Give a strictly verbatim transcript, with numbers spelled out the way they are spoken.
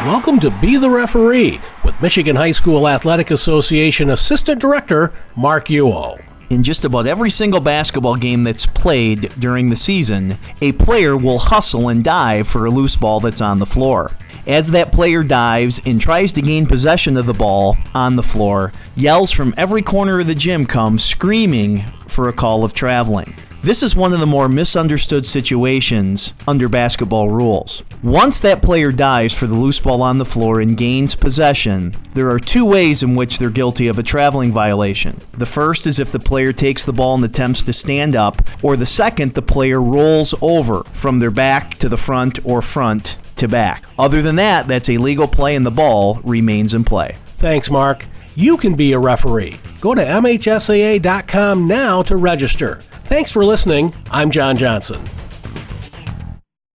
Welcome to Be the Referee with Michigan High School Athletic Association Assistant Director Mark Ewell. In just about every single basketball game that's played during the season, a player will hustle and dive for a loose ball that's on the floor. As that player dives and tries to gain possession of the ball on the floor, yells from every corner of the gym come screaming for a call of traveling. This is one of the more misunderstood situations under basketball rules. Once that player dives for the loose ball on the floor and gains possession, there are two ways in which they're guilty of a traveling violation. The first is if the player takes the ball and attempts to stand up, or the second, the player rolls over from their back to the front or front to back. Other than that, that's a legal play and the ball remains in play. Thanks, Mark. You can be a referee. Go to M H S A A dot com now to register. Thanks for listening. I'm John Johnson.